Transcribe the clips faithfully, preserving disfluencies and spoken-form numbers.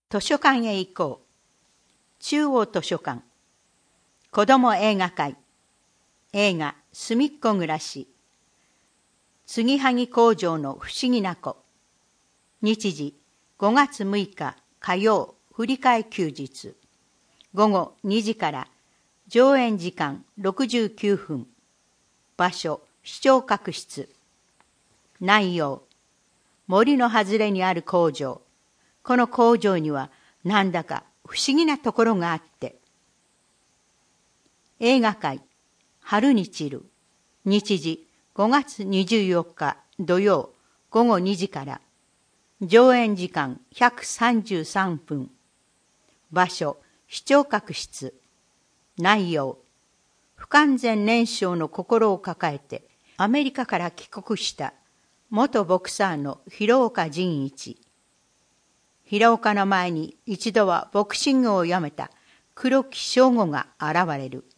図書館へ行こう。中央図書館。子ども映画会。映画すみっこ暮らし。継ぎはぎ工場の不思議な子。日時ごがつむいか火曜振り替え休日。ごごにじから上演時間ろくじゅうきゅうふん。場所視聴覚室。内容森の外れにある工場。この工場にはなんだか不思議なところがあって。映画界春に散る。日時ごがつにじゅうよっか土曜ごごにじから上演時間ひゃくさんじゅうさんぷん。場所視聴覚室。内容不完全燃焼の心を抱えてアメリカから帰国した元ボクサーの広岡仁一。広岡の前に一度はボクシングをやめた黒木翔吾が現れる。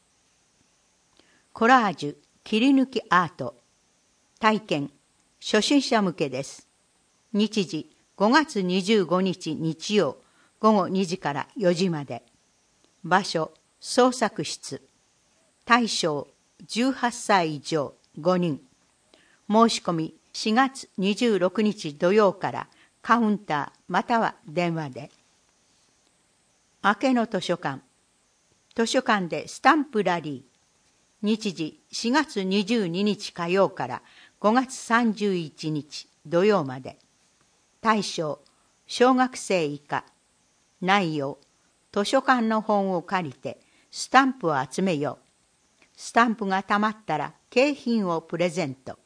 コラージュ切り抜きアート体験初心者向けです。日時ごがつにじゅうごにち日曜ごごにじからよじまで。場所創作室。対象じゅうはっさい以上ごにん。申し込みしがつにじゅうろくにち土曜からカウンターまたは電話で。明けの図書館。図書館でスタンプラリー。日時しがつにじゅうににち火曜からごがつさんじゅういちにち土曜まで。対象小学生以下。内容図書館の本を借りてスタンプを集めよう。スタンプがたまったら景品をプレゼント。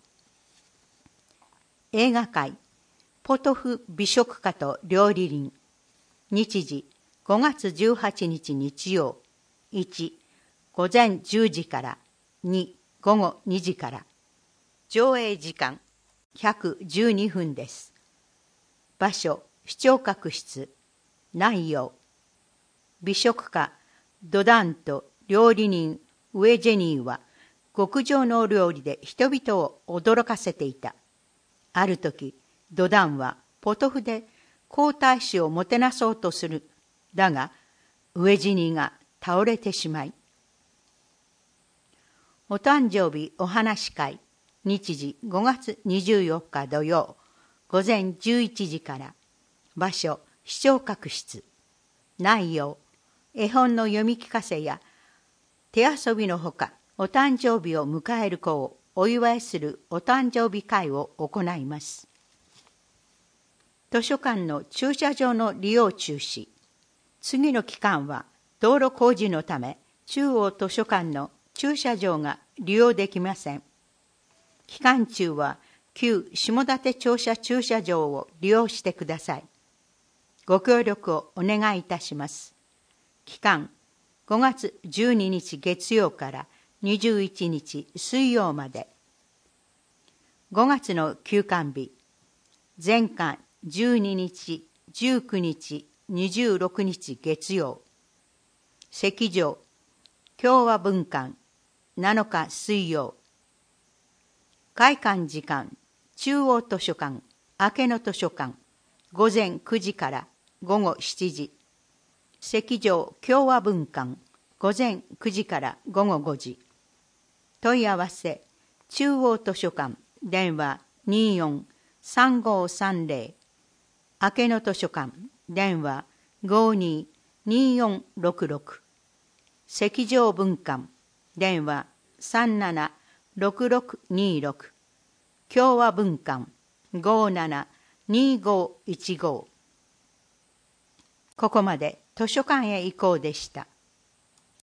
映画界ポトフ美食家と料理人。日時ごがつじゅうはちにち日曜。いちごぜんじゅうじからにごごにじから。上映時間ひゃくじゅうにふんです。場所視聴覚室。内容美食家ドダンと料理人ウエジェニーは極上の料理で人々を驚かせていた。ある時ドダンはポトフで皇太子をもてなそうとする。だがウエジニーが倒れてしまい。お誕生日お話会。日時ごがつにじゅうよっか土曜ごぜんじゅういちじから。場所視聴覚室。内容絵本の読み聞かせや手遊びのほかお誕生日を迎える子をお祝いするお誕生日会を行います。図書館の駐車場の利用中止。次の期間は道路工事のため中央図書館の駐車場が利用できません。期間中は旧下館庁舎駐車場を利用してください。ご協力をお願いいたします。期間ごがつじゅうににち月曜からにじゅういちにち水曜まで。ごがつの休館日。前館じゅうににち、じゅうくにち、にじゅうろくにち月曜。席上共和文館なのか水曜。開館時間中央図書館明けの図書館ごぜんくじからごごしちじ。席上共和文館ごぜんくじからごごごじ。問い合わせ中央図書館電話 にじゅうよん さんごさんぜろ。明けの図書館電話 ごじゅうに にじゅうよんろくろく。席上文館電話 さんじゅうなな ろくろくにろく。共和文館 ごじゅうなな にごいちご。ここまで図書館へ行こうでした。